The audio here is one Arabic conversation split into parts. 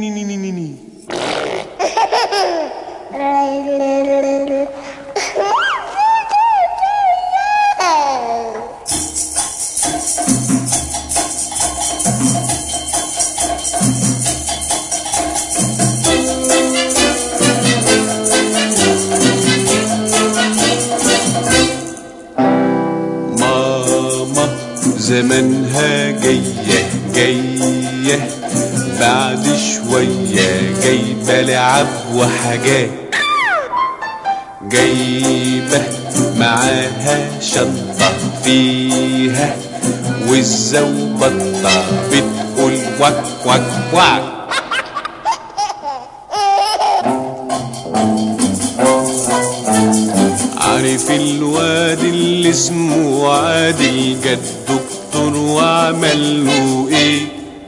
زمانها جاية جاية بعد شوية، جايبة لعب وحاجات، جايبة معاها شنطة فيها وزة وبطة بتقول وك وك وك. عارف الواد اللي اسمه عادل جد دكتور وعمل له ايه؟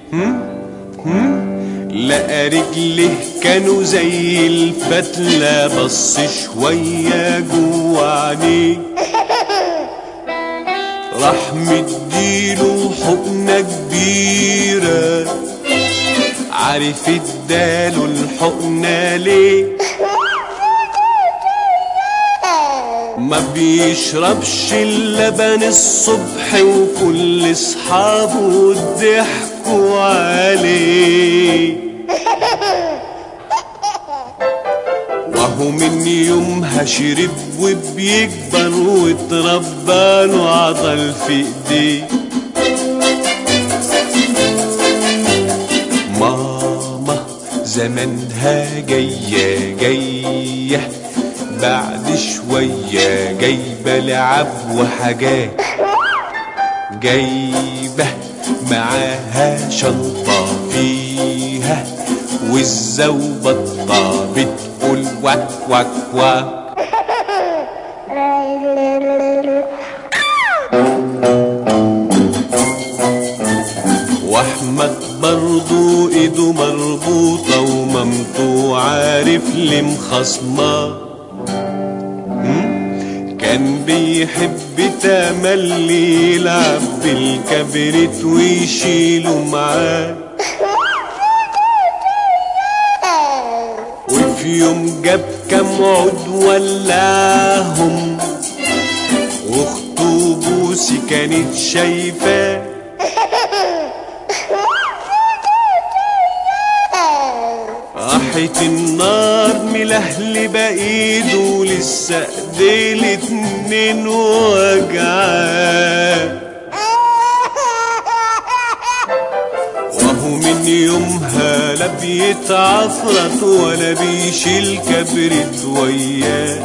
لقى رجله كانوا زي الفتلة، بص شوية جوه عينيه، راح مديله حقنة كبيرة. عارف اداله الحقنة ليه؟ ما بيشربش اللبن الصبح وكل اصحابه ضحكوا عليه، وهو من يومها شرب وبيكبر واتربى له عضل في ايديه. ماما زمانها جاية جاية بعد شوية، جايبة لعب وحاجات، جايبة معاها شنطة فيها وزة وبطة بتقول وك وك وك. واحمد برضو ايده مربوطة ومامته عارف ليه مخصماه، كان بيحب تملي يلعب بالكبريت ويشيله معاه، وفي يوم جاب كام عود ولعهم، واخته بوسي كانت شايفاه، راحت النار ملهلبة ايده لسه ايديه الاتنين وجعاه، وهو من يومها لا بيتعفرت ولا بيشيل كبريت وياه.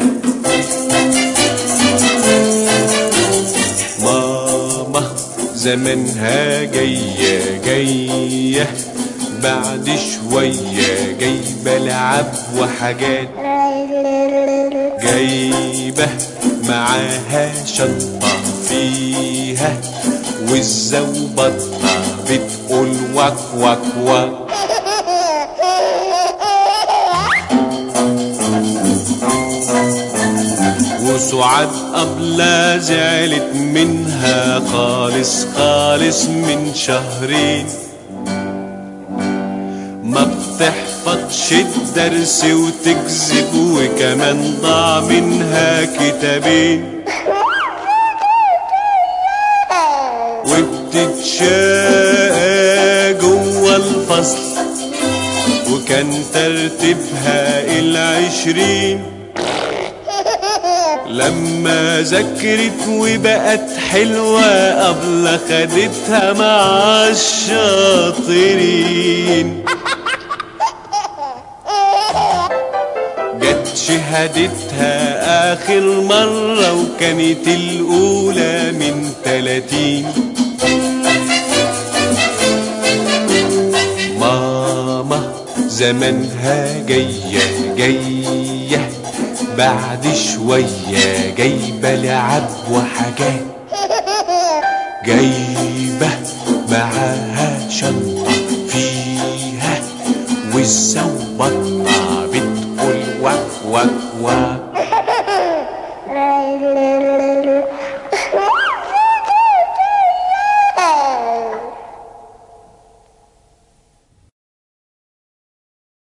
ماما زمانها جاية جاية بعد شوية، جايبة لعب وحاجات، جايبة معاها شنطة فيها وزة وبطة بتقول وك وك وك. وسعاد قبلها زعلت منها خالص خالص من شهرين، ما بتحفظش الدرس وتكذب وكمان ضاع منها كتابين، وبتتشاقى جوه الفصل وكان ترتيبها 20. لما ذاكرت وبقت حلوة قبل خدتها مع الشاطرين، جت شهادتها آخر مرة وكانت الأولى من 30. ماما زمانها جاية جاية بعد شوية، جايبة لعب وحاجات، جايبة معاها شنطة فيها وزة وبطة بتقول وك وك وك.